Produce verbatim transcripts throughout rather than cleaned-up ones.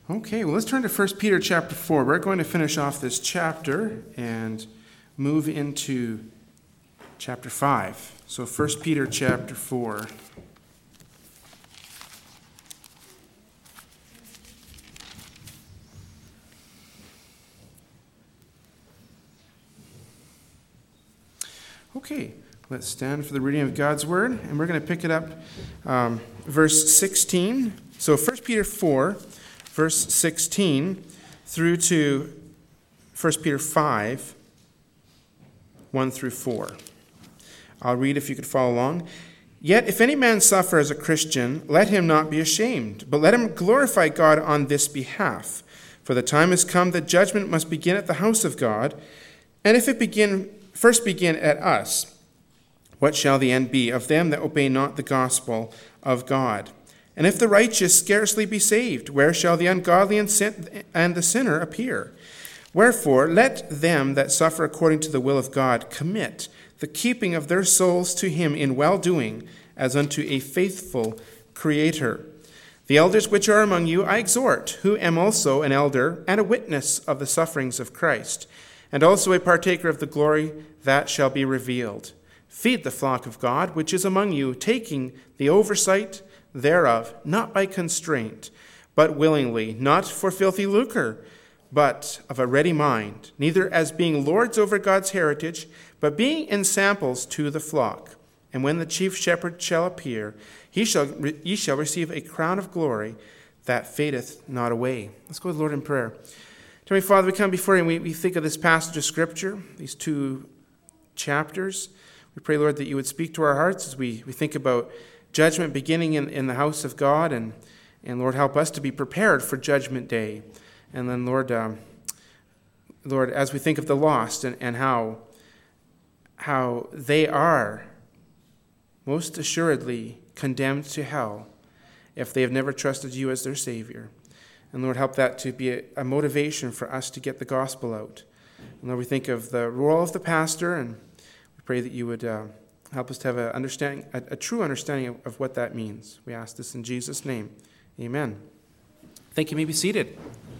Okay, well, let's turn to First Peter chapter four. We're going to finish off this chapter and move into chapter five. So First Peter chapter four. Okay, let's stand for the reading of God's Word, and we're going to pick it up, um, verse sixteen. So First Peter four, verse sixteen, through to First Peter five, one through four. I'll read if you could follow along. Yet if any man suffer as a Christian, let him not be ashamed, but let him glorify God on this behalf. For the time has come that judgment must begin at the house of God, and if it begin first begin at us, what shall the end be of them that obey not the gospel of God? And if the righteous scarcely be saved, where shall the ungodly and, sin- and the sinner appear? Wherefore, let them that suffer according to the will of God commit the keeping of their souls to him in well-doing, as unto a faithful Creator. The elders which are among you I exhort, who am also an elder and a witness of the sufferings of Christ, and also a partaker of the glory that shall be revealed. Feed the flock of God which is among you, taking the oversight thereof, not by constraint, but willingly, not for filthy lucre, but of a ready mind, neither as being lords over God's heritage, but being ensamples to the flock. And when the chief shepherd shall appear, he shall ye shall receive a crown of glory that fadeth not away. Let's go to the Lord in prayer. Heavenly Father, we come before you and we, we think of this passage of Scripture, these two chapters. We pray, Lord, that you would speak to our hearts as we, we think about judgment beginning in, in the house of God. And, and Lord, help us to be prepared for Judgment Day. And then, Lord, um, Lord, as we think of the lost and, and how, how they are most assuredly condemned to hell if they have never trusted you as their Savior. And Lord, help that to be a, a motivation for us to get the gospel out. And Lord, we think of the role of the pastor, and we pray that you would uh, help us to have a, understanding, a, a true understanding of, of what that means. We ask this in Jesus' name. Amen. Thank you. You may be seated.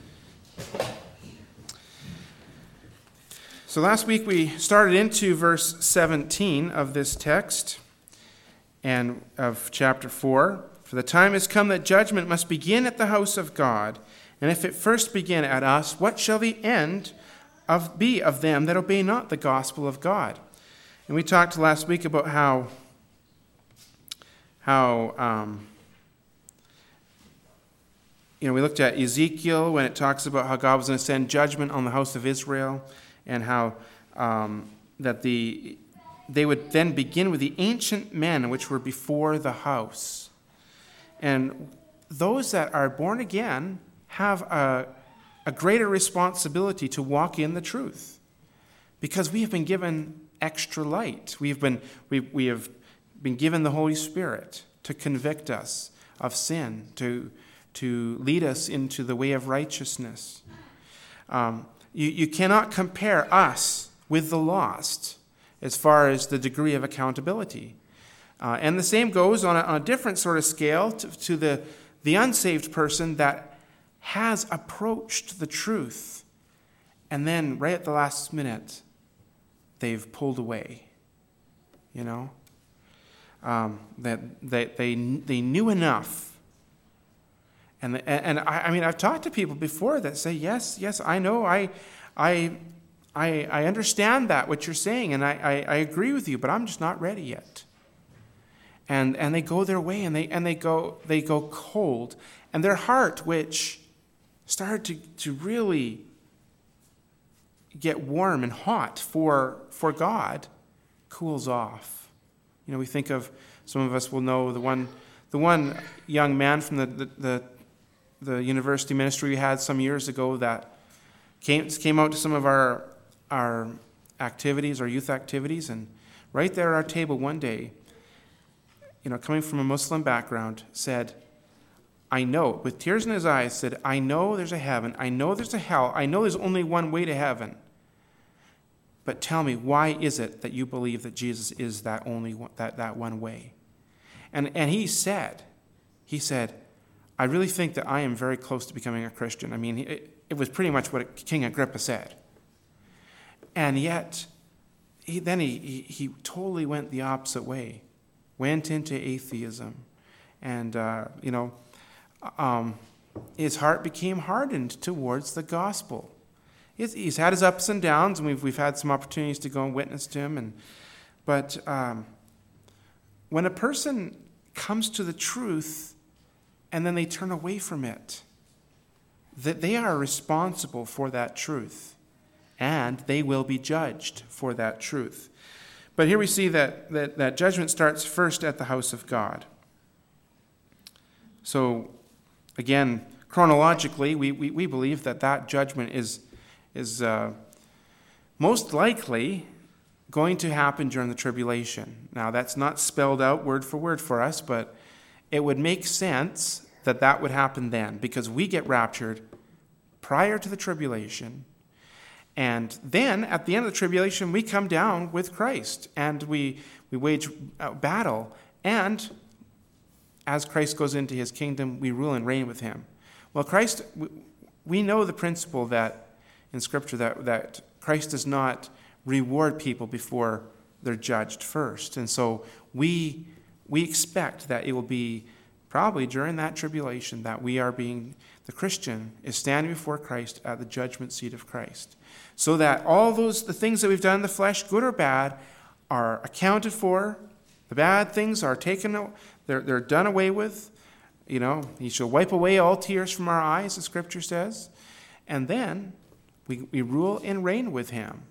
So last week we started into verse seventeen of this text and of chapter four. For the time has come that judgment must begin at the house of God. And if it first begin at us, what shall the end of be of them that obey not the gospel of God? And we talked last week about how, how um, you know, we looked at Ezekiel when it talks about how God was going to send judgment on the house of Israel, and how um, that the they would then begin with the ancient men which were before the house. And those that are born again have a, a greater responsibility to walk in the truth, because we have been given extra light. We have been we we have been given the Holy Spirit to convict us of sin, to to lead us into the way of righteousness. Um, you, you cannot compare us with the lost as far as the degree of accountability. Uh, and the same goes on a, on a different sort of scale to, to the, the unsaved person that has approached the truth, and then right at the last minute, they've pulled away. You know? Um, that, that they, they knew enough. And, the, and I, I mean, I've talked to people before that say, yes, yes, I know, I, I, I, I understand that, what you're saying, and I, I, I agree with you, but I'm just not ready yet. And and they go their way, and they and they go they go cold, and their heart, which started to, to really get warm and hot for for God, cools off. You know, we think of, some of us will know the one the one young man from the the, the, the university ministry we had some years ago that came came out to some of our our activities, our youth activities, and right there at our table one day, you know, coming from a Muslim background, said, I know, with tears in his eyes, said, I know there's a heaven, I know there's a hell, I know there's only one way to heaven. But tell me, why is it that you believe that Jesus is that only one, that, that one way? And and he said, he said, I really think that I am very close to becoming a Christian. I mean, it, it was pretty much what King Agrippa said. And yet, he, then he, he, he totally went the opposite way, went into atheism. And, uh, you know, um, his heart became hardened towards the gospel. He's, he's had his ups and downs, and we've, we've had some opportunities to go and witness to him. And, but um, when a person comes to the truth and then they turn away from it, that they are responsible for that truth, and they will be judged for that truth. But here we see that, that, that judgment starts first at the house of God. So, again, chronologically, we, we, we believe that that judgment is, is uh, most likely going to happen during the tribulation. Now, that's not spelled out word for word for us, but it would make sense that that would happen then, because we get raptured prior to the tribulation, and then at the end of the tribulation, we come down with Christ, and we, we wage a battle, and as Christ goes into his kingdom, we rule and reign with him. Well, Christ, we know the principle that in Scripture that, that Christ does not reward people before they're judged first. And so we we expect that it will be probably during that tribulation that we are being, the Christian is standing before Christ at the judgment seat of Christ. So that all those, the things that we've done in the flesh, good or bad, are accounted for. The bad things are taken, they're, they're done away with. You know, he shall wipe away all tears from our eyes, the Scripture says. And then we, we rule and reign with him.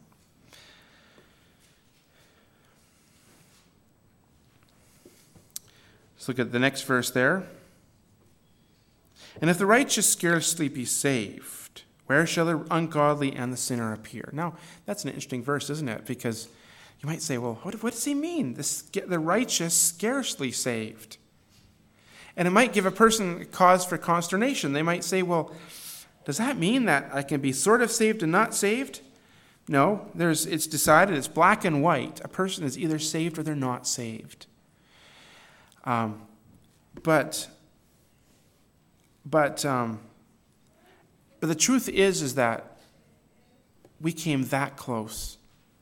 Let's look at the next verse there. And if the righteous scarcely be saved, where shall the ungodly and the sinner appear? Now, that's an interesting verse, isn't it? Because you might say, well, what, what does he mean? This, the righteous scarcely saved. And it might give a person cause for consternation. They might say, well, does that mean that I can be sort of saved and not saved? No, there's, it's decided, it's black and white. A person is either saved or they're not saved. Um, but, but, um, but the truth is, is that we came that close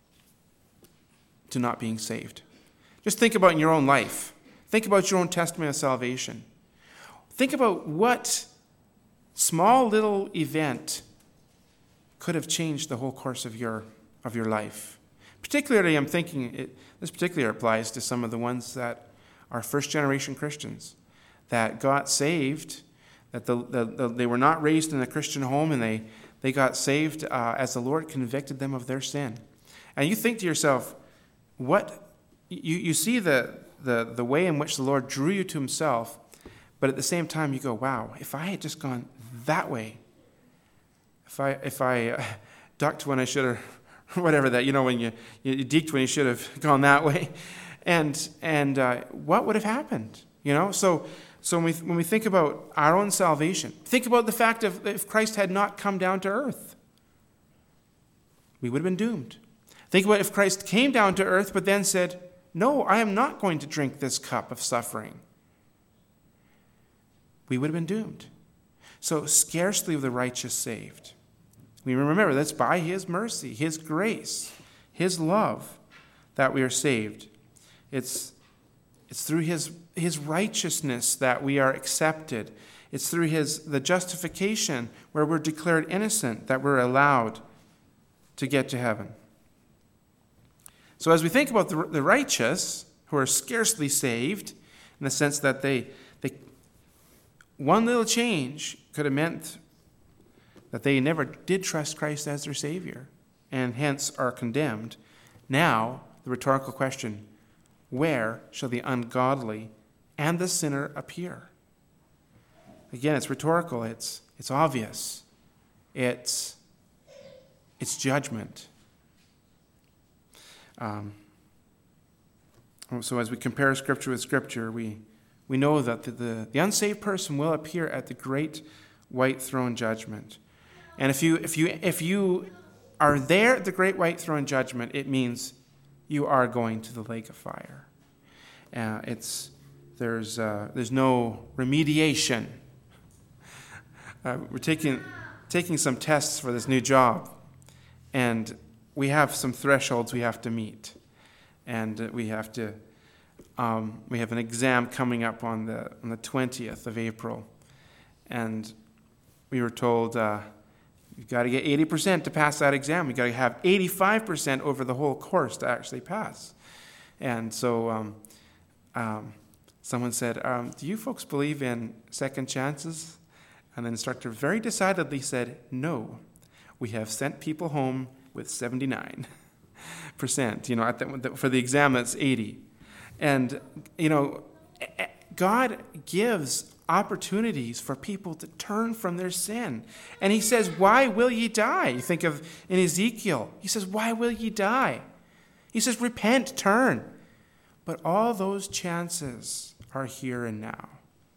to not being saved. Just think about in your own life. Think about your own testimony of salvation. Think about what small little event could have changed the whole course of your of your life. Particularly, I'm thinking, it, this particularly applies to some of the ones that are first-generation Christians, that got saved, that the, the, the, they were not raised in a Christian home, and they, they got saved uh, as the Lord convicted them of their sin. And you think to yourself, what you, you see the, the, the way in which the Lord drew you to himself, but at the same time you go, wow, if I had just gone that way, if I if I uh, ducked when I should have, whatever that, you know, when you, you deked when you should have gone that way, and and uh, what would have happened? You know, so so when we when we think about our own salvation, think about the fact of if Christ had not come down to earth, we would have been doomed. Think about if Christ came down to earth, but then said, "No, I am not going to drink this cup of suffering." We would have been doomed. So scarcely the righteous saved. We remember that's by his mercy, his grace, his love that we are saved. It's, it's through his, his righteousness that we are accepted. It's through his the justification where we're declared innocent that we're allowed to get to heaven. So as we think about the, the righteous who are scarcely saved, in the sense that they, they one little change could have meant that they never did trust Christ as their Savior, and hence are condemned. Now, the rhetorical question, where shall the ungodly and the sinner appear? Again, it's rhetorical, it's it's obvious. It's it's judgment. Um, so as we compare Scripture with Scripture, we, we know that the, the, the unsaved person will appear at the great white throne judgment. And if you if you if you are there at the great white throne judgment, it means you are going to the lake of fire. Uh, it's there's uh, there's no remediation uh, we're taking taking some tests for this new job, and we have some thresholds we have to meet, and uh, we have to um, we have an exam coming up on the on the twentieth of April, and we were told uh, you've got to get eighty percent to pass that exam. You've got to have eighty-five percent over the whole course to actually pass. And so um, um, someone said, um, do you folks believe in second chances? And the instructor very decidedly said, no. We have sent people home with seventy-nine percent. You know, at the, for the exam, that's eighty. And, you know, God gives opportunities for people to turn from their sin. And he says, why will ye die? You think of in Ezekiel, he says, why will ye die? He says, repent, turn. But all those chances are here and now.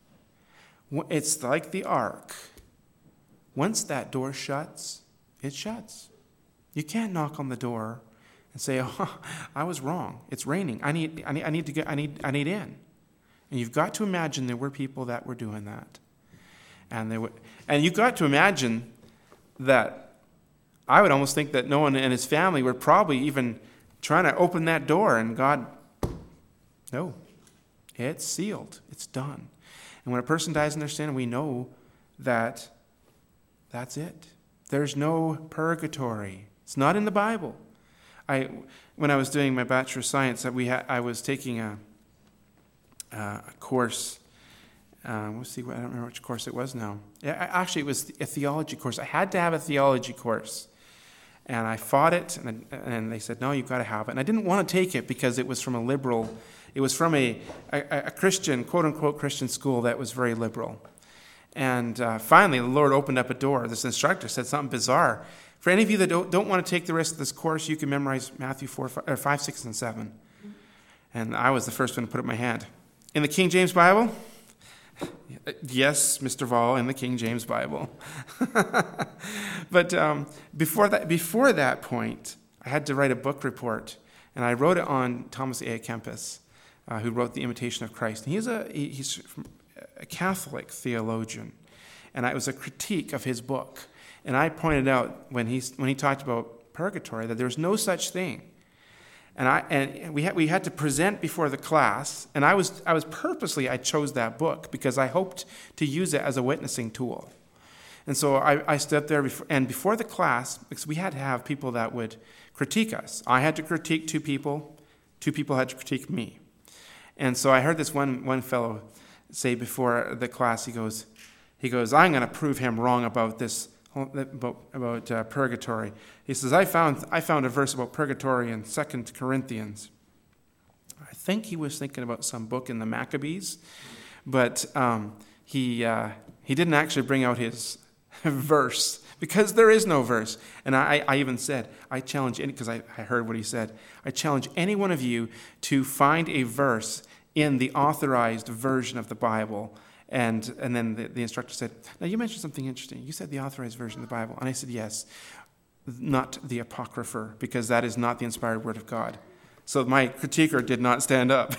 It's like the ark. Once that door shuts, it shuts. You can't knock on the door and say, oh, I was wrong. It's raining. I need, I need, I need to get, I need, I need in. And you've got to imagine there were people that were doing that. And, there were, and you've got to imagine that I would almost think that Noah and his family were probably even trying to open that door, and God, no, it's sealed. It's done. And when a person dies in their sin, we know that that's it. There's no purgatory. It's not in the Bible. I, when I was doing my Bachelor of Science, we ha- I was taking a Uh, a course. Uh, we'll see. I don't remember which course it was now. Yeah, actually, it was a theology course. I had to have a theology course, and I fought it, and, and they said, "No, you've got to have it." And I didn't want to take it because it was from a liberal. It was from a a, a Christian, quote unquote, Christian school that was very liberal. And uh, finally, the Lord opened up a door. This instructor said something bizarre. For any of you that don't, don't want to take the rest of this course, you can memorize Matthew four, five, or five, six, and seven. And I was the first one to put up my hand. In the King James Bible? Yes, Mister Vall, in the King James Bible. But um, before that, before that point, I had to write a book report, and I wrote it on Thomas A. Kempis, uh, who wrote The Imitation of Christ. And he's a he's a Catholic theologian, and it was a critique of his book. And I pointed out when he when he talked about purgatory that there was no such thing. And I and we had we had to present before the class, and I was I was purposely I chose that book because I hoped to use it as a witnessing tool. And so I, I stood there before, and before the class, because we had to have people that would critique us. I had to critique two people, two people had to critique me. And so I heard this one one fellow say before the class, he goes, he goes, I'm going to prove him wrong about this. About, about uh, purgatory. He says, I found I found a verse about purgatory in Second Corinthians. I think he was thinking about some book in the Maccabees, but um, he uh, he didn't actually bring out his verse because there is no verse. And I, I even said, I challenge any, because I, I heard what he said, I challenge any one of you to find a verse in the authorized version of the Bible. And and then the, the instructor said, now you mentioned something interesting. You said the authorized version of the Bible. And I said, yes, not the Apocrypha, because that is not the inspired word of God. So my critiquer did not stand up.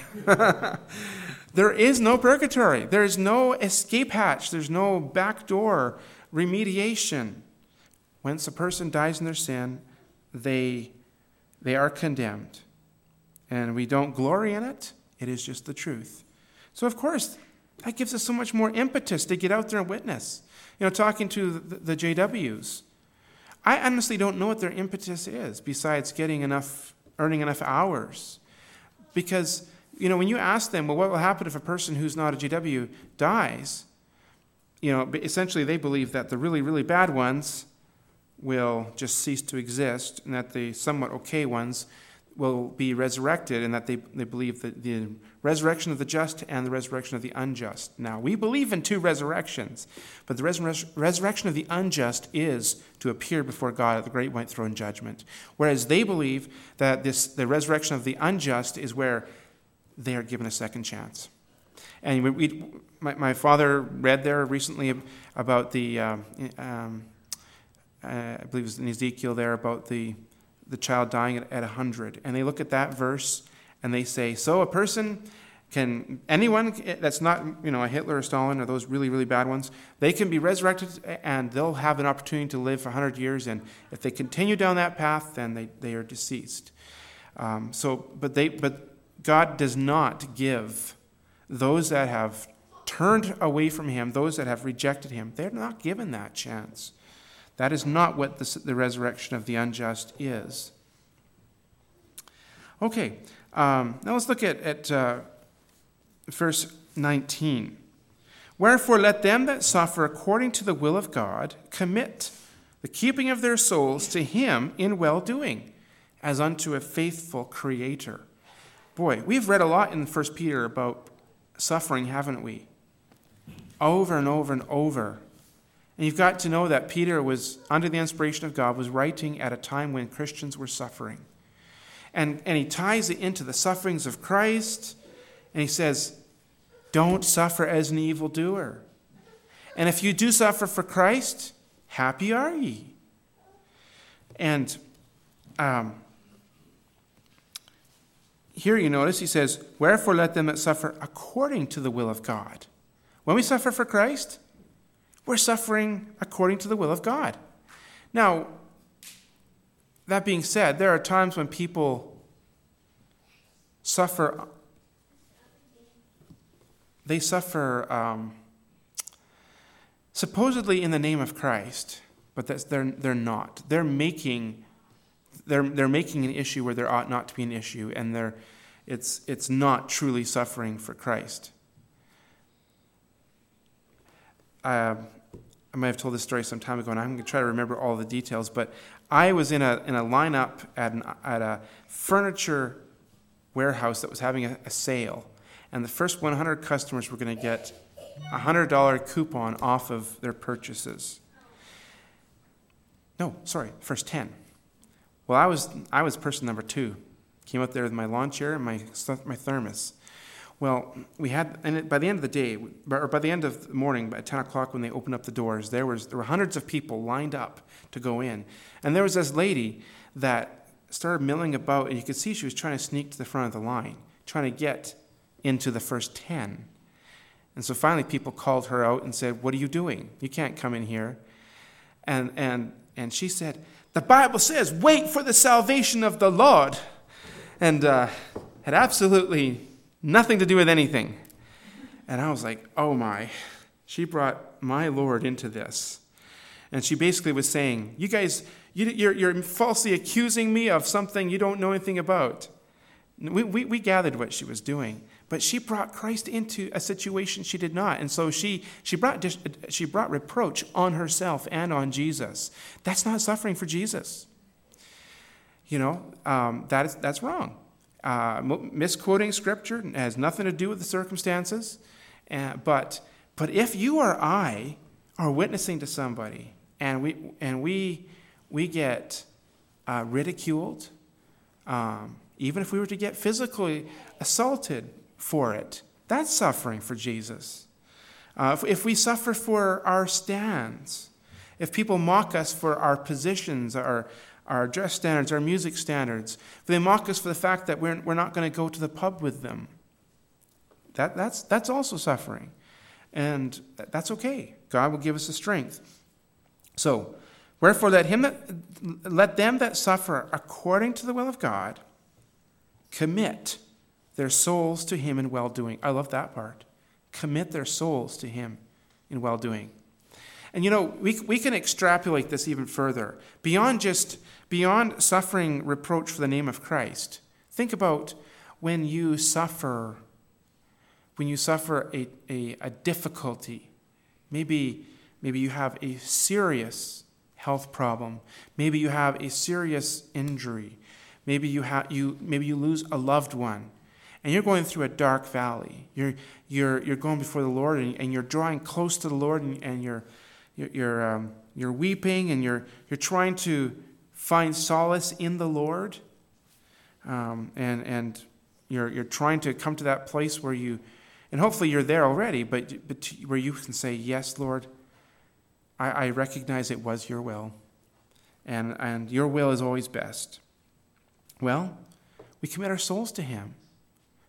There is no purgatory. There is no escape hatch. There's no backdoor remediation. Once a person dies in their sin, they, they are condemned. And we don't glory in it. It is just the truth. So of course, that gives us so much more impetus to get out there and witness. You know, talking to the, the J Ws, I honestly don't know what their impetus is besides getting enough, earning enough hours. Because, you know, when you ask them, well, what will happen if a person who's not a J W dies? You know, essentially they believe that the really, really bad ones will just cease to exist and that the somewhat okay ones will be resurrected, and that they, they believe that the resurrection of the just and the resurrection of the unjust. Now, we believe in two resurrections, but the resur- resurrection of the unjust is to appear before God at the great white throne judgment, whereas they believe that this the resurrection of the unjust is where they are given a second chance. And we, we, my, my father read there recently about the, um, um, uh, I believe it was in Ezekiel there, about the the child dying at, at one hundred. And they look at that verse and they say, so a person Can anyone that's not, you know, a Hitler or Stalin or those really, really bad ones, they can be resurrected and they'll have an opportunity to live for one hundred years. And if they continue down that path, then they, they are deceased. Um, so, but they, but God does not give those that have turned away from him, those that have rejected him, they're not given that chance. That is not what the, the resurrection of the unjust is. Okay, um, now let's look at, at uh, verse nineteen. Wherefore let them that suffer according to the will of God commit the keeping of their souls to him in well-doing, as unto a faithful Creator. Boy, we've read a lot in First Peter about suffering, haven't we? Over and over and over. And you've got to know that Peter was, under the inspiration of God, was writing at a time when Christians were suffering. And, and he ties it into the sufferings of Christ, and he says, don't suffer as an evildoer. And if you do suffer for Christ, happy are ye. And um, here you notice he says, wherefore let them that suffer according to the will of God. When we suffer for Christ, we're suffering according to the will of God. Now, that being said, there are times when people suffer, they suffer um, supposedly in the name of Christ, but that's, they're, they're not. They're making, they're, they're making an issue where there ought not to be an issue, and they're, it's, it's not truly suffering for Christ. Uh, I might have told this story some time ago, and I'm going to try to remember all the details, but I was in a in a lineup at, an, at a furniture warehouse that was having a, a sale, and the first one hundred customers were going to get a one hundred dollars coupon off of their purchases. No, sorry, first ten. Well, I was I was person number two. Came up there with my lawn chair and my my thermos. Well, we had, and by the end of the day, or by the end of the morning, at ten o'clock when they opened up the doors, there was there were hundreds of people lined up to go in. And there was this lady that started milling about, and you could see she was trying to sneak to the front of the line, trying to get into the first ten. And so finally people called her out and said, what are you doing? You can't come in here. And and and she said, the Bible says, wait for the salvation of the Lord. And uh, had absolutely nothing to do with anything. And I was like, oh my. She brought my Lord into this. And she basically was saying, you guys, you, you're, you're falsely accusing me of something you don't know anything about. We, we, we gathered what she was doing. But she brought Christ into a situation she did not. And so she, she, brought, she brought reproach on herself and on Jesus. That's not suffering for Jesus. You know, um, that is, that's wrong. Uh, misquoting Scripture has nothing to do with the circumstances. Uh, but but if you or I are witnessing to somebody and we and we we get uh, ridiculed, um, even if we were to get physically assaulted for it, that's suffering for Jesus. Uh, if, if we suffer for our stands, if people mock us for our positions, our our dress standards, our music standards, if they mock us for the fact that we're, we're not going to go to the pub with them, that, that's, that's also suffering. And that's okay. God will give us the strength. So, wherefore let him that let them that suffer according to the will of God commit their souls to him in well-doing. I love that part. Commit their souls to him in well-doing. And you know, we we can extrapolate this even further. Beyond just, beyond suffering reproach for the name of Christ, think about when you suffer, when you suffer a, a, a difficulty. Maybe, maybe you have a serious health problem. Maybe you have a serious injury. Maybe you have you maybe you lose a loved one. And you're going through a dark valley. You're you're you're going before the Lord, and, and you're drawing close to the Lord, and, and you're You're you're, um, you're weeping, and you're you're trying to find solace in the Lord, um, and and you're you're trying to come to that place where you, and hopefully you're there already, but but where you can say, yes, Lord, I, I recognize it was your will, and and your will is always best. Well, we commit our souls to Him.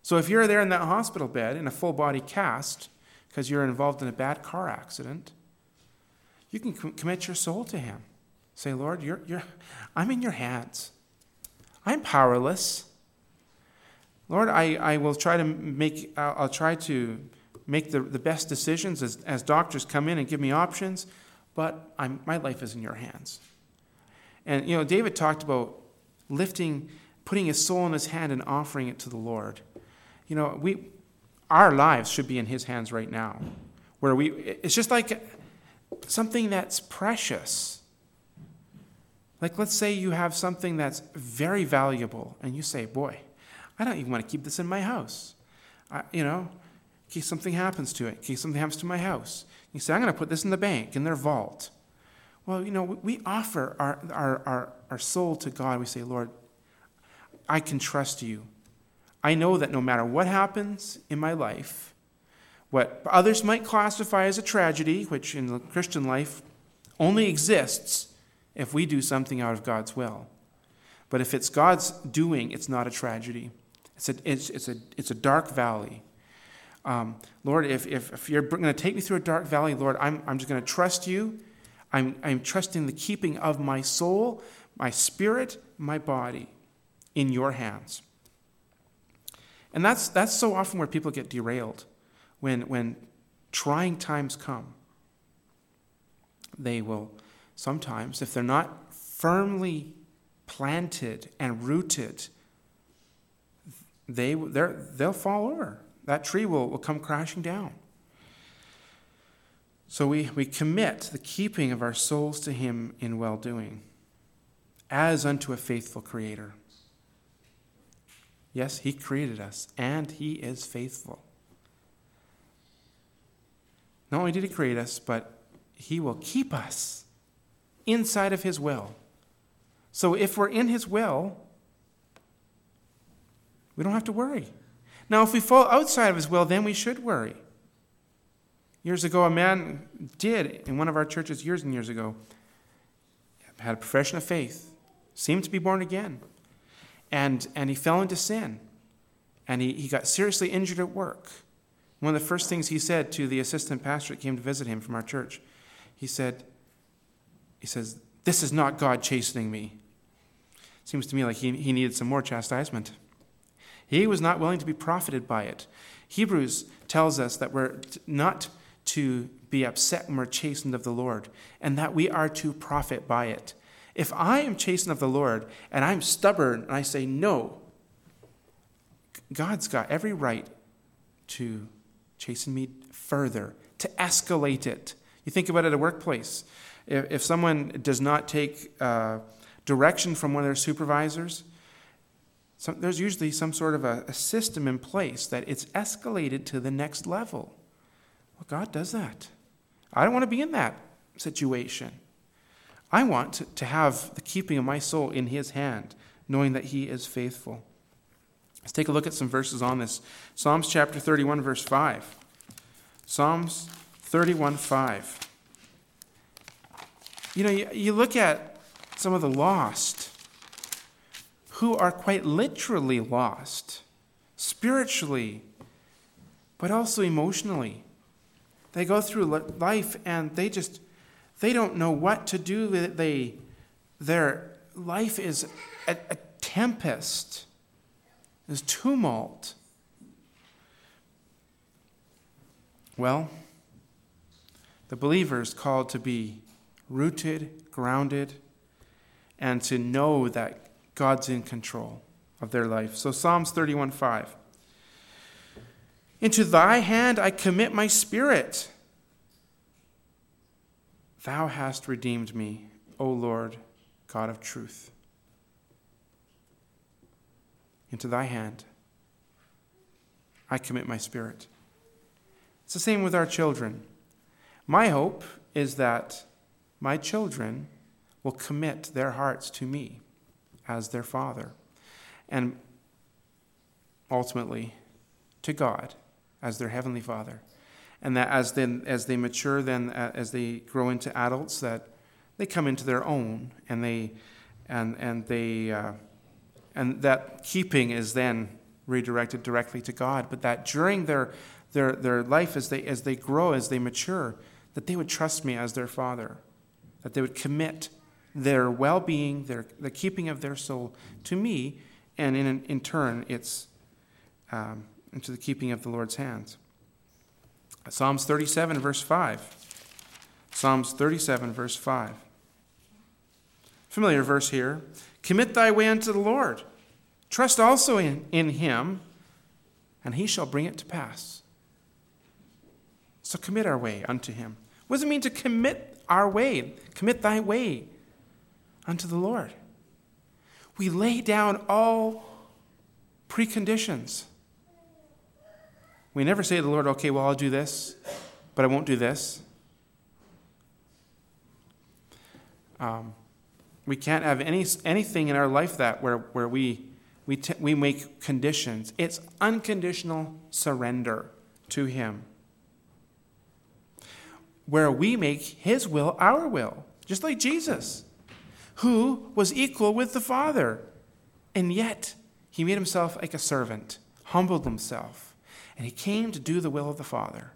So if you're there in that hospital bed in a full body cast because you're involved in a bad car accident, you can com- commit your soul to him. Say, Lord, you're, you're, I'm in your hands. I'm powerless. Lord, I, I will try to make, I'll, I'll try to make the, the best decisions as, as doctors come in and give me options, but I'm, my life is in your hands. And, you know, David talked about lifting, putting his soul in his hand and offering it to the Lord. You know, we, our lives should be in his hands right now, where we, it's just like something that's precious. Like, let's say you have something that's very valuable, and you say, boy, I don't even want to keep this in my house. I, you know, in case something happens to it, in case something happens to my house. You say, I'm going to put this in the bank, in their vault. Well, you know, we offer our, our, our, our soul to God. We say, Lord, I can trust you. I know that no matter what happens in my life, what others might classify as a tragedy, which in the Christian life only exists if we do something out of God's will. But if it's God's doing, it's not a tragedy. It's a, it's, it's a, it's a dark valley. Um, Lord, if, if, if you're going to take me through a dark valley, Lord, I'm, I'm just going to trust you. I'm, I'm trusting the keeping of my soul, my spirit, my body in your hands. And that's that's so often where people get derailed. When, when trying times come, they will sometimes, if they're not firmly planted and rooted, they, they'll fall over. That tree will, will come crashing down. So we, we commit the keeping of our souls to him in well-doing, as unto a faithful Creator. Yes, he created us, and he is faithful. Not only did he create us, but he will keep us inside of his will. So if we're in his will, we don't have to worry. Now, if we fall outside of his will, then we should worry. Years ago, a man did, in one of our churches years and years ago, had a profession of faith, seemed to be born again, and, and he fell into sin, and he, he got seriously injured at work. One of the first things he said to the assistant pastor that came to visit him from our church, he said, he says, "This is not God chastening me." Seems to me like he, he needed some more chastisement. He was not willing to be profited by it. Hebrews tells us that we're not to be upset when we're chastened of the Lord, and that we are to profit by it. If I am chastened of the Lord, and I'm stubborn, and I say no, God's got every right to chasten me further, to escalate it. You think about it at a workplace. If, if someone does not take uh, direction from one of their supervisors, some, there's usually some sort of a, a system in place that it's escalated to the next level. Well, God does that. I don't want to be in that situation. I want to, to have the keeping of my soul in his hand, knowing that he is faithful. Let's take a look at some verses on this. Psalms chapter thirty-one, verse five. Psalms thirty-one, five. You know, you, you look at some of the lost who are quite literally lost, spiritually, but also emotionally. They go through life and they just, they don't know what to do. They, their life is a, a tempest. There's tumult. Well, the believer is called to be rooted, grounded, and to know that God's in control of their life. So Psalms thirty-one, five. Into thy hand I commit my spirit. Thou hast redeemed me, O Lord, God of truth. Into thy hand I commit my spirit. It's the same with our children. My hope is that my children will commit their hearts to me as their father, and ultimately to God as their heavenly Father. And that as they, as they mature, then as they grow into adults, that they come into their own, and they and and they uh, and that keeping is then redirected directly to God, but that during their their their life as they as they grow, as they mature, that they would trust me as their Father, that they would commit their well-being, their the keeping of their soul to me, and in in turn, it's um, into the keeping of the Lord's hands. Psalms thirty-seven, verse five. Psalms thirty-seven, verse five. Familiar verse here. Commit thy way unto the Lord. Trust also in, in him, and he shall bring it to pass. So commit our way unto him. What does it mean to commit our way? Commit thy way unto the Lord. We lay down all preconditions. We never say to the Lord, okay, well, I'll do this, but I won't do this. Um, we can't have any anything in our life that where, where we we t- we make conditions. It's unconditional surrender to him, where we make his will our will, just like Jesus, who was equal with the Father, and yet he made himself like a servant, humbled himself, and he came to do the will of the Father.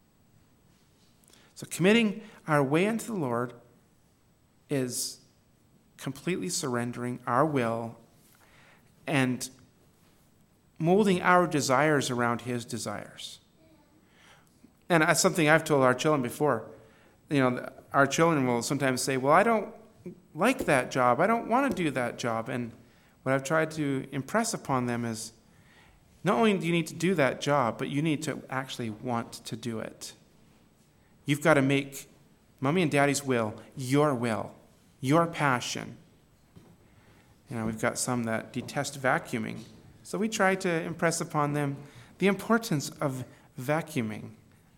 So committing our way unto the Lord is completely surrendering our will and molding our desires around his desires. And that's something I've told our children before. You know, our children will sometimes say, well, I don't like that job. I don't want to do that job. And what I've tried to impress upon them is, not only do you need to do that job, but you need to actually want to do it. You've got to make Mommy and Daddy's will your will, your passion. You know, we've got some that detest vacuuming. So we try to impress upon them the importance of vacuuming.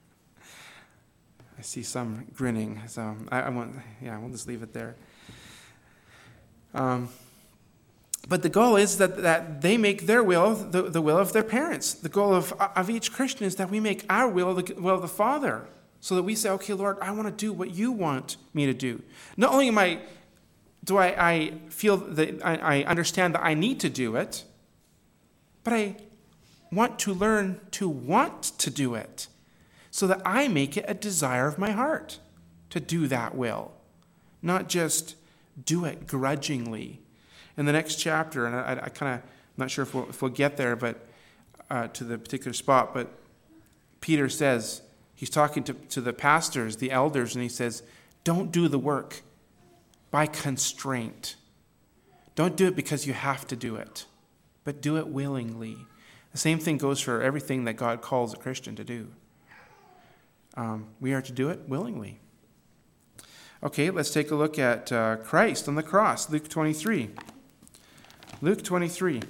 I see some grinning, so I, I won't, yeah, we'll just leave it there. Um, but the goal is that, that they make their will the, the will of their parents. The goal of, of each Christian is that we make our will the will of the Father, so that we say, okay, Lord, I want to do what you want me to do. Not only am I, do I, I feel that I, I understand that I need to do it, but I want to learn to want to do it, so that I make it a desire of my heart to do that will, not just do it grudgingly. In the next chapter, and I, I kind of, I'm not sure if we'll, if we'll get there, but uh, to the particular spot, but Peter says, he's talking to, to the pastors, the elders, and he says, don't do the work by constraint. Don't do it because you have to do it, but do it willingly. The same thing goes for everything that God calls a Christian to do. Um, we are to do it willingly. Okay, let's take a look at uh, Christ on the cross, Luke twenty-three. Luke twenty-three.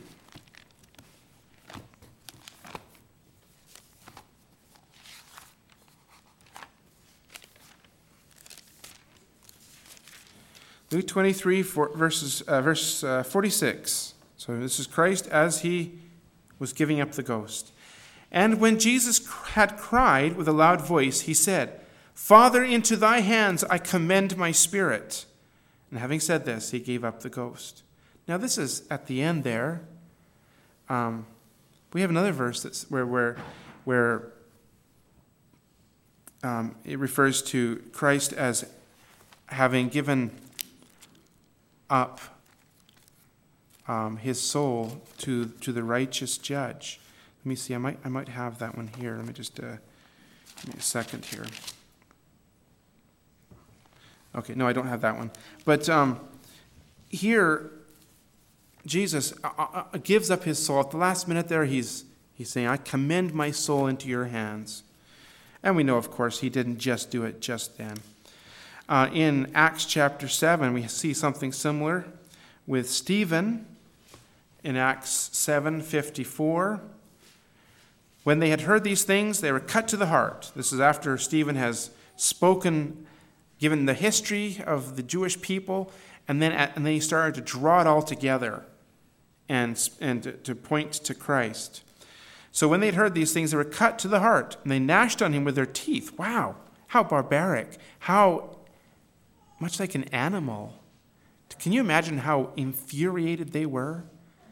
Luke twenty-three, for, verses, uh, verse uh, forty-six. So this is Christ as he was giving up the ghost. And when Jesus had cried with a loud voice, he said, Father, into thy hands I commend my spirit. And having said this, he gave up the ghost. Now this is at the end there. Um, we have another verse that's where where where um, it refers to Christ as having given up um, his soul to to the righteous judge. Let me see. I might I might have that one here. Let me just uh, give me a second here. Okay, no, I don't have that one. But um, here, Jesus uh, uh, gives up his soul. At the last minute there, he's he's saying, I commend my soul into your hands. And we know, of course, he didn't just do it just then. Uh, in Acts chapter seven, we see something similar with Stephen in Acts seven fifty-four. When they had heard these things, they were cut to the heart. This is after Stephen has spoken, given the history of the Jewish people, and then and then he started to draw it all together and, and to, to point to Christ. So when they'd heard these things, they were cut to the heart, and they gnashed on him with their teeth. Wow, how barbaric, how much like an animal. Can you imagine how infuriated they were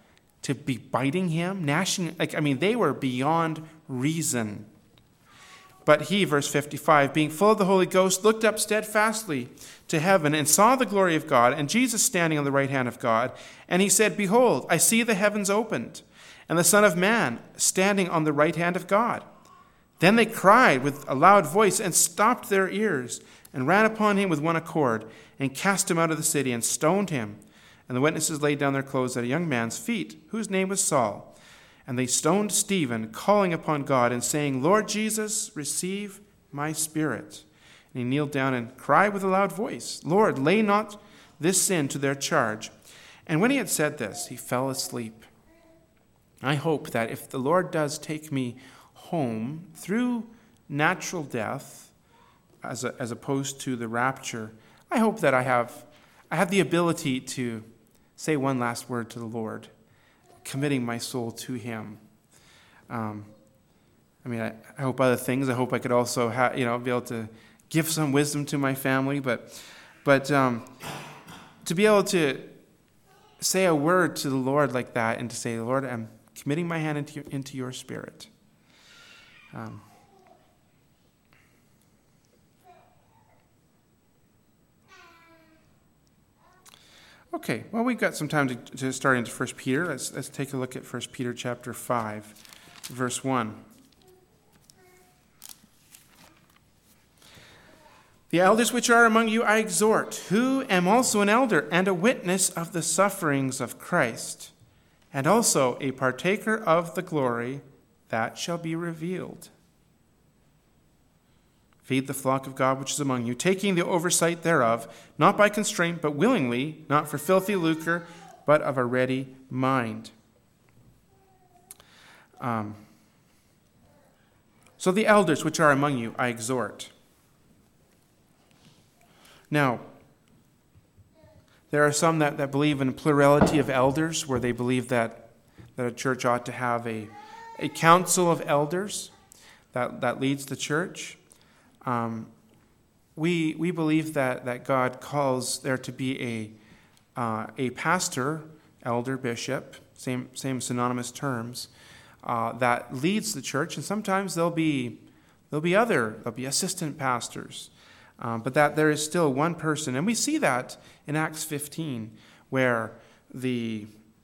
to be biting him, gnashing. Like, I mean, they were beyond reason. But he, verse fifty-five, being full of the Holy Ghost, looked up steadfastly to heaven and saw the glory of God and Jesus standing on the right hand of God. And he said, Behold, I see the heavens opened, and the Son of Man standing on the right hand of God. Then they cried with a loud voice and stopped their ears and ran upon him with one accord and cast him out of the city and stoned him. And the witnesses laid down their clothes at a young man's feet, whose name was Saul. And they stoned Stephen, calling upon God and saying, Lord Jesus, receive my spirit. And he kneeled down and cried with a loud voice, Lord, lay not this sin to their charge. And when he had said this, he fell asleep. I hope that if the Lord does take me home through natural death, as a, as opposed to the rapture, I hope that I have I have the ability to say one last word to the Lord, committing my soul to him. Um, I mean, I, I hope other things. I hope I could also, ha- you know, be able to give some wisdom to my family. But, but um, to be able to say a word to the Lord like that, and to say, Lord, I'm committing my hand into your, into your spirit. Um, Okay, well, we've got some time to, to start into First Peter. Let's, let's take a look at First Peter chapter five, verse one. The elders which are among you I exhort, who am also an elder and a witness of the sufferings of Christ, and also a partaker of the glory that shall be revealed. Feed the flock of God which is among you, taking the oversight thereof, not by constraint, but willingly, not for filthy lucre, but of a ready mind. Um, so the elders which are among you, I exhort. Now, there are some that, that believe in a plurality of elders, where they believe that, that a church ought to have a, a council of elders that, that leads the church. Um, we we believe that, that God calls there to be a uh, a pastor, elder, bishop, same same synonymous terms, uh, that leads the church, and sometimes there'll be there'll be other there'll be assistant pastors, um, but that there is still one person, and we see that in Acts fifteen, where the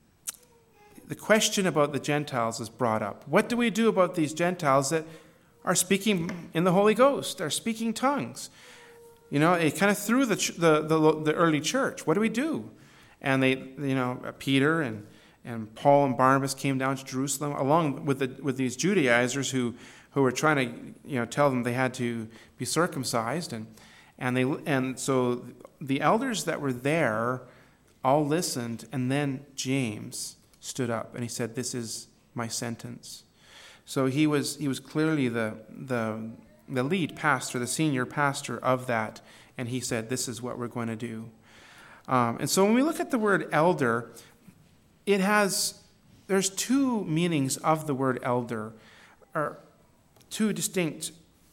the question about the Gentiles is brought up. What do we do about these Gentiles that are speaking in the Holy Ghost, are speaking tongues? You know, it kind of threw the, the the the early church. What do we do? And they, you know, Peter and and Paul and Barnabas came down to Jerusalem along with the with these Judaizers who who were trying to, you know, tell them they had to be circumcised, and and they and so the elders that were there all listened, and then James stood up and he said, "This is my sentence." So he was he was clearly the the the lead pastor, the senior pastor of that, and he said, "This is what we're going to do." Um, and so when we look at the word elder, it has there's two meanings of the word elder, or two distinct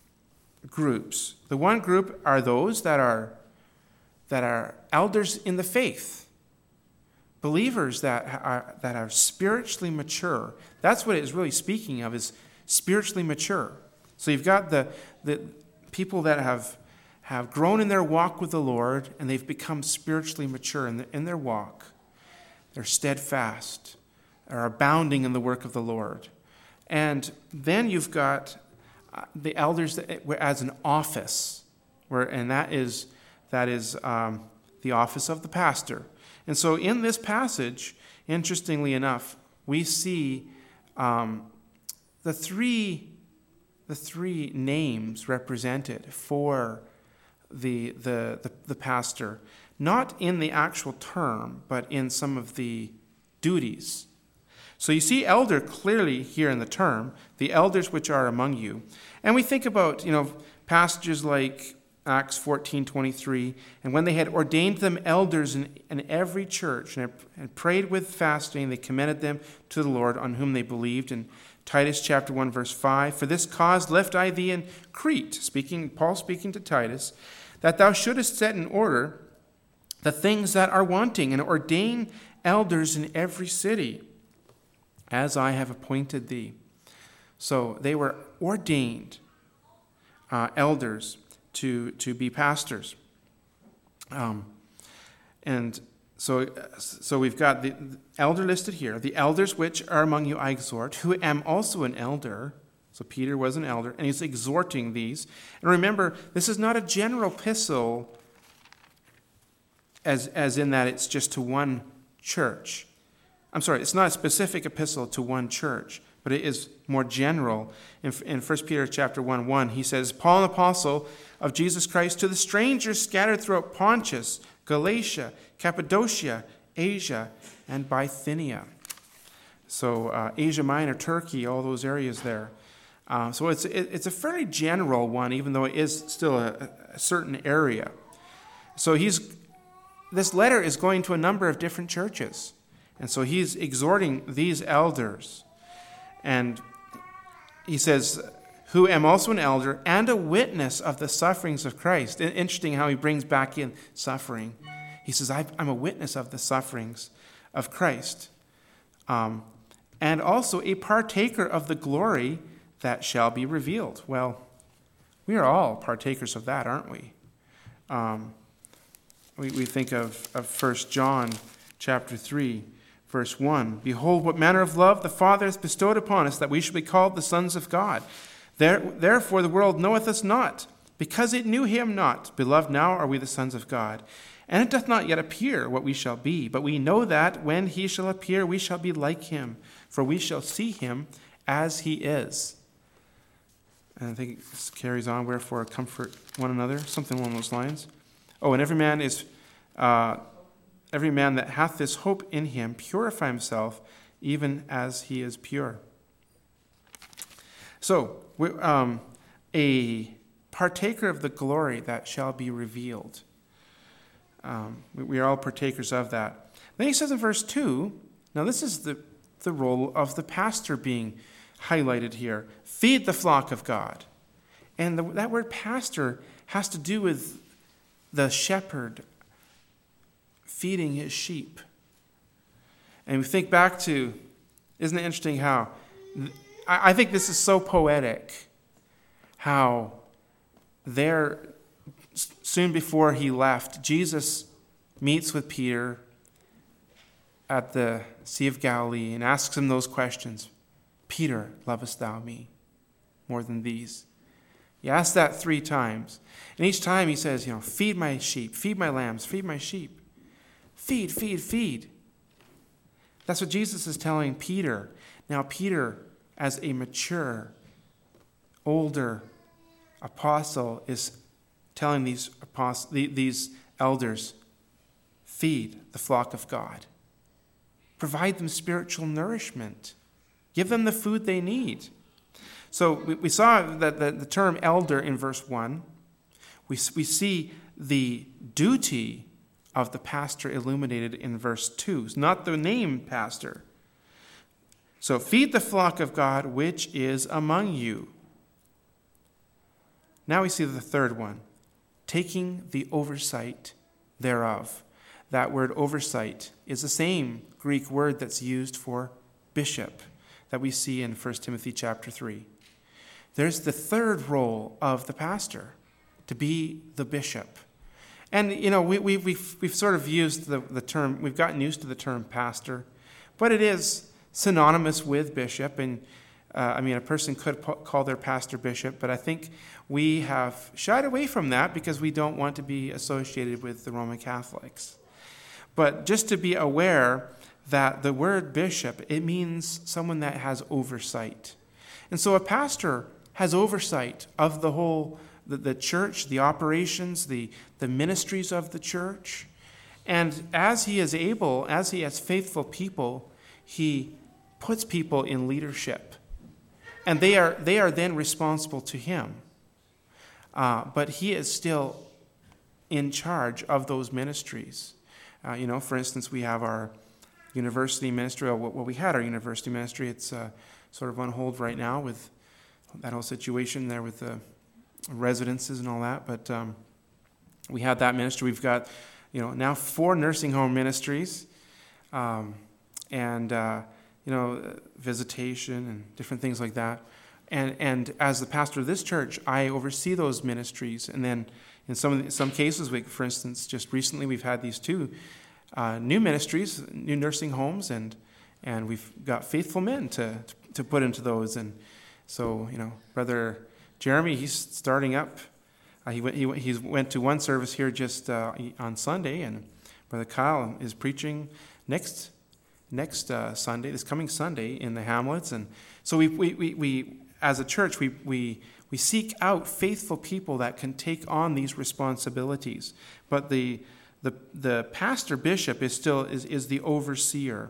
groups. The one group are those that are that are elders in the faith, believers that are that are spiritually mature. That's what it is really speaking of, is spiritually mature. So you've got the the people that have have grown in their walk with the Lord, and they've become spiritually mature in, the, in their walk. They're steadfast, are abounding in the work of the Lord. And then you've got the elders that, as an office, where and that is that is um, the office of the pastor. And so in this passage, interestingly enough, we see um, the three the three names represented for the, the the the pastor, not in the actual term, but in some of the duties. So you see elder clearly here in the term, the elders which are among you. And we think about, you know, passages like Acts fourteen twenty-three, and when they had ordained them elders in, in every church, and, and prayed with fasting, they commended them to the Lord, on whom they believed. In Titus chapter one, verse five, for this cause left I thee in Crete, speaking Paul speaking to Titus, that thou shouldest set in order the things that are wanting, and ordain elders in every city. as I have appointed thee. So they were ordained uh, elders to, to be pastors. Um, and so, so we've got the, the elder listed here. The elders which are among you I exhort, who am also an elder. So Peter was an elder, and he's exhorting these. And remember, this is not a general epistle as, as in that it's just to one church. I'm sorry, it's not a specific epistle to one church, but it is more general. In, in First Peter chapter one, one, he says, Paul, an apostle of Jesus Christ, to the strangers scattered throughout Pontus, Galatia, Cappadocia, Asia, and Bithynia. So uh, Asia Minor, Turkey, all those areas there. Uh, so it's it, it's a fairly general one, even though it is still a, a certain area. So he's this letter is going to a number of different churches. And so he's exhorting these elders. And he says, who am also an elder and a witness of the sufferings of Christ. Interesting how he brings back in suffering. He says, I'm a witness of the sufferings of Christ. Um, and also a partaker of the glory that shall be revealed. Well, we are all partakers of that, aren't we? Um, we, we think of, of First John chapter three. Verse one, behold, what manner of love the Father hath bestowed upon us, that we should be called the sons of God. There, therefore the world knoweth us not, because it knew him not. Beloved, now are we the sons of God. And it doth not yet appear what we shall be, but we know that when he shall appear, we shall be like him, for we shall see him as he is. And I think this carries on, wherefore comfort one another, something along those lines. Oh, and every man is... Uh, Every man that hath this hope in him purify himself, even as he is pure. So, we, um, a partaker of the glory that shall be revealed. Um, we, we are all partakers of that. Then he says in verse two, now this is the, the role of the pastor being highlighted here. Feed the flock of God. And the, that word pastor has to do with the shepherd feeding his sheep. And we think back to, isn't it interesting how, I think this is so poetic, how there, soon before he left, Jesus meets with Peter at the Sea of Galilee and asks him those questions. Peter, lovest thou me more than these? He asks that three times. And each time he says, you know, feed my sheep, feed my lambs, feed my sheep. Feed, feed, feed. That's what Jesus is telling Peter. Now, Peter, as a mature, older apostle, is telling these apostles, these elders, feed the flock of God. Provide them spiritual nourishment. Give them the food they need. So we, we saw that the, the term elder in verse one. We, we see the duty of the pastor illuminated in verse two. It's not the name pastor. So feed the flock of God which is among you. Now we see the third one. Taking the oversight thereof. That word oversight is the same Greek word that's used for bishop that we see in First Timothy chapter three. There's the third role of the pastor, to be the bishop. And, you know, we, we, we've, we've sort of used the, the term, we've gotten used to the term pastor, but it is synonymous with bishop. And, uh, I mean, a person could po- call their pastor bishop, but I think we have shied away from that because we don't want to be associated with the Roman Catholics. But just to be aware that the word bishop, it means someone that has oversight. And so a pastor has oversight of the whole The, the church, the operations, the, the ministries of the church. And as he is able, as he has faithful people, he puts people in leadership. And they are, they are then responsible to him. Uh, but he is still in charge of those ministries. Uh, you know, for instance, we have our university ministry, or well, we had our university ministry. It's uh, sort of on hold right now with that whole situation there with the residences and all that, but um, we had that ministry. We've got, you know, now four nursing home ministries, um, and uh, you know, uh, visitation and different things like that. And and as the pastor of this church, I oversee those ministries. And then in some of the, some cases, we, for instance, just recently we've had these two uh, new ministries, new nursing homes, and and we've got faithful men to to put into those. And so, you know, Brother Jeremy, he's starting up. Uh, he went he he went to one service here just uh, on Sunday, and Brother Kyle is preaching next next uh, Sunday, this coming Sunday in the Hamlets. And so we we we, we as a church we we we seek out faithful people that can take on these responsibilities. But the the the pastor bishop is still is is the overseer.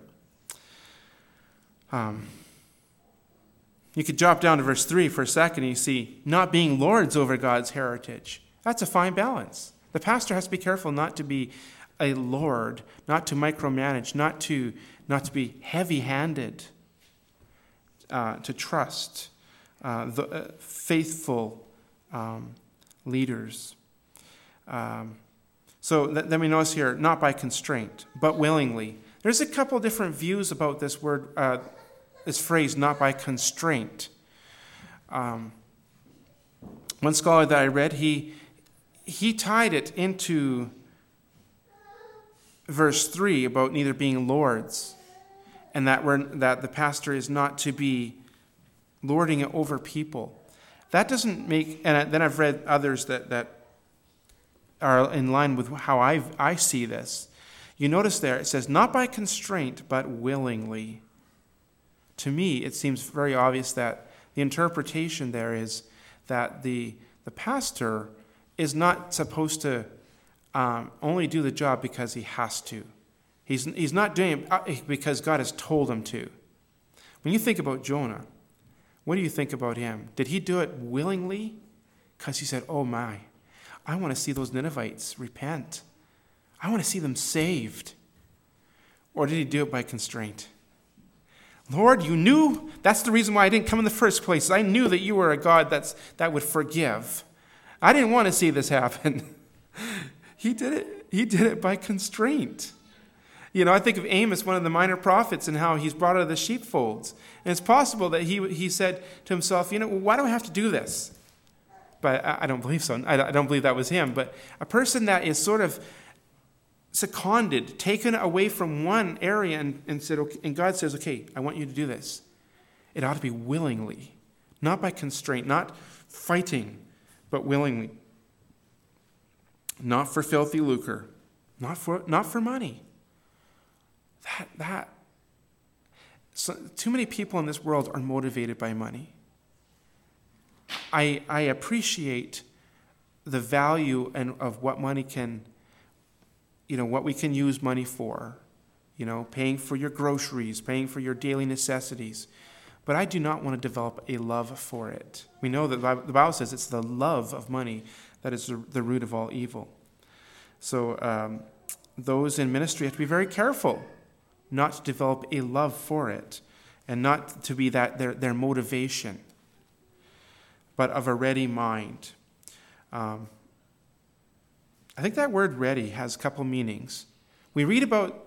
Um. You could drop down to verse three for a second and you see, not being lords over God's heritage. That's a fine balance. The pastor has to be careful not to be a lord, not to micromanage, not to, not to be heavy-handed, uh, to trust uh, the uh, faithful um, leaders. Um, so th- then we notice here, not by constraint, but willingly. There's a couple different views about this word, uh, this phrase, not by constraint. Um, one scholar that I read, he he tied it into verse three about neither being lords, and that we're, that the pastor is not to be lording it over people. That doesn't make, and then I've read others that, that are in line with how I I see this. You notice there, it says, not by constraint, but willingly. To me, it seems very obvious that the interpretation there is that the the pastor is not supposed to um, only do the job because he has to. He's he's not doing it because God has told him to. When you think about Jonah, what do you think about him? Did he do it willingly? Because he said, oh my, I want to see those Ninevites repent. I want to see them saved. Or did he do it by constraint? Lord, you knew, that's the reason why I didn't come in the first place. I knew that you were a God that's, that would forgive. I didn't want to see this happen. He did it, he did it by constraint. You know, I think of Amos, one of the minor prophets, and how he's brought out of the sheepfolds. And it's possible that he he said to himself, you know, why do I have to do this? But I, I don't believe so. I, I don't believe that was him. But a person that is sort of seconded, taken away from one area, and, and said, okay, and God says, okay, I want you to do this. It ought to be willingly, not by constraint, not fighting, but willingly. Not for filthy lucre, not for not for money. That that so, too many people in this world are motivated by money. I I appreciate the value and of what money can. You know, what we can use money for, you know, paying for your groceries, paying for your daily necessities. But I do not want to develop a love for it. We know that the Bible says it's the love of money that is the root of all evil. So um, those in ministry have to be very careful not to develop a love for it and not to be that their, their motivation, but of a ready mind. Um, I think that word ready has a couple meanings. We read about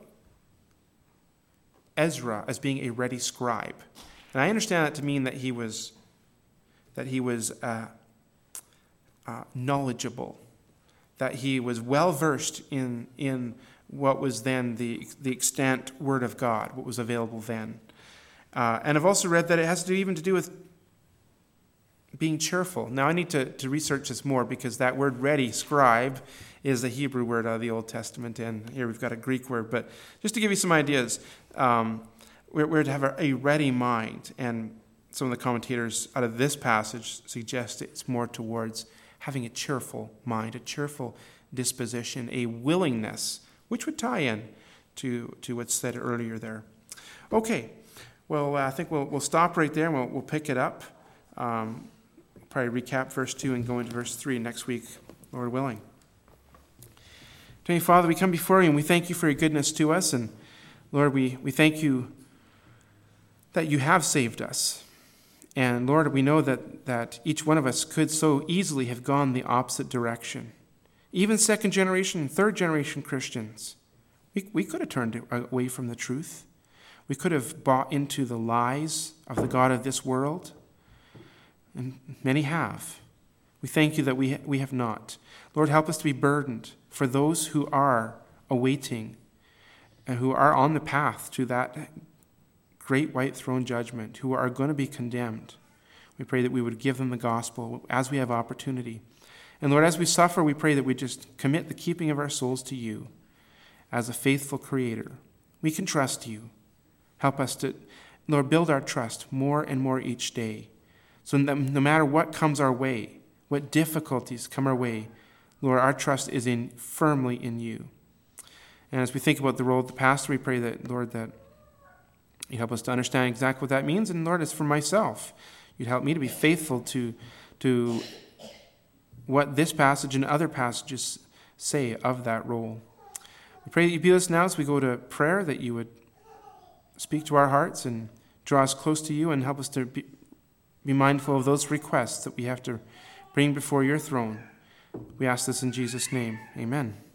Ezra as being a ready scribe. And I understand that to mean that he was that he was uh, uh, knowledgeable, that he was well versed in in what was then the the extant word of God, what was available then. Uh, and I've also read that it has to do even to do with being cheerful. Now I need to, to research this more because that word ready, scribe, is a Hebrew word out of the Old Testament, and here we've got a Greek word. But just to give you some ideas, um, we're, we're to have a, a ready mind, and some of the commentators out of this passage suggest it's more towards having a cheerful mind, a cheerful disposition, a willingness, which would tie in to, to what's said earlier there. Okay, well, I think we'll we'll stop right there, and we'll, we'll pick it up. Um, probably recap verse two and go into verse three next week, Lord willing. Dear Father, we come before you and we thank you for your goodness to us. And Lord, we, we thank you that you have saved us. And Lord, we know that, that each one of us could so easily have gone the opposite direction. Even second generation and third generation Christians, we, we could have turned away from the truth. We could have bought into the lies of the god of this world, and many have. We thank you that we, we have not. Lord, help us to be burdened for those who are awaiting and who are on the path to that great white throne judgment, who are going to be condemned. We pray that we would give them the gospel as we have opportunity. And Lord, as we suffer, we pray that we just commit the keeping of our souls to you as a faithful creator. We can trust you. Help us to, Lord, build our trust more and more each day, so that no matter what comes our way, what difficulties come our way, Lord, our trust is in firmly in you. And as we think about the role of the pastor, we pray that, Lord, that you help us to understand exactly what that means. And Lord, as for myself, you'd help me to be faithful to, to what this passage and other passages say of that role. We pray that you be with us now as we go to prayer, that you would speak to our hearts and draw us close to you and help us to be, be mindful of those requests that we have to bring before your throne. We ask this in Jesus' name. Amen.